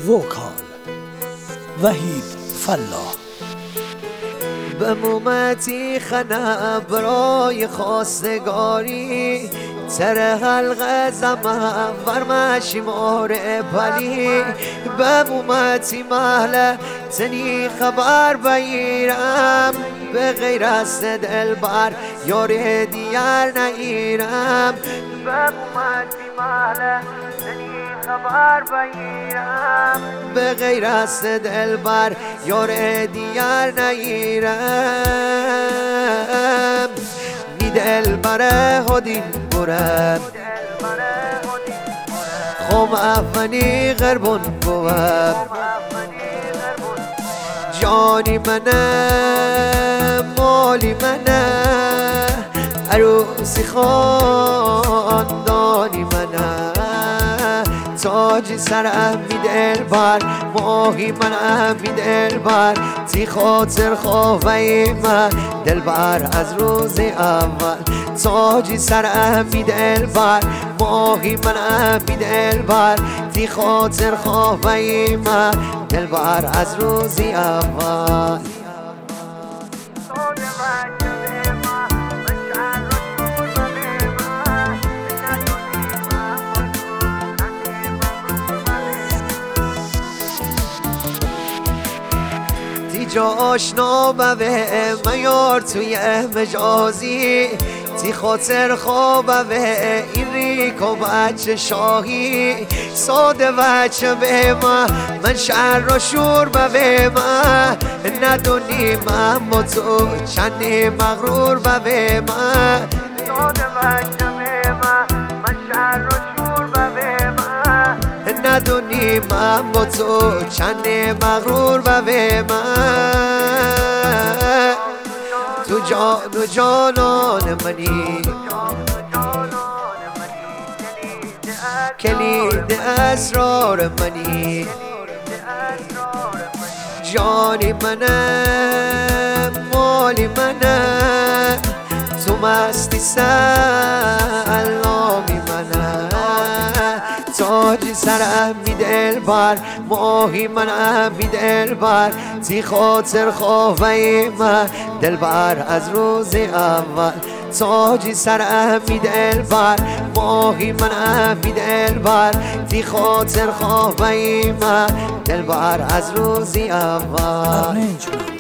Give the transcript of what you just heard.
وکال وحید فلاح. به مومتی خنم برای خواستگاری، سر حلقه زمان ورمشی مور پلی. به مومتی محله تنی خبر بگیرم، به غیر از دلبر یار دیگر نگیرم. به مومتی محله تنی خبر بگیرم، به غیر از دلبر یار دیگر نگیرم. می دلبره هدین برم خوم افنی غربون بوم. جانی منه مالی منه، عروسی خاندانی منه. تاج سرم می دلبر، ماهی منم می دلبر. تی خاطر خواهی من دلبر از روز اول. تاج سرم می دلبر، ماهی منم می دلبر. تی خاطر خواهی من دلبر از روز اول. جا آشنا به من یار توی مجازی، تی خاطر خواب به این ریک و بچه شاهی. ساده بچه به من شهر و شور به من ندونی من با تو چندی مغرور به من. ساده بچه به من شهر و شور به من ندونی من با تو چندی مغرور به من. تو جان و جانان منی، کلید اسرار منی. جانی منه مالی منه، تو مستی سلامی منه. تاج سرم می دلبر، ماهی منم می دلبر. تی خاطر خواهی من دلبر از روز اول. تاج سرم می دلبر، ماهی منم می دلبر. تی خاطر خواهی من دلبر از روز اول.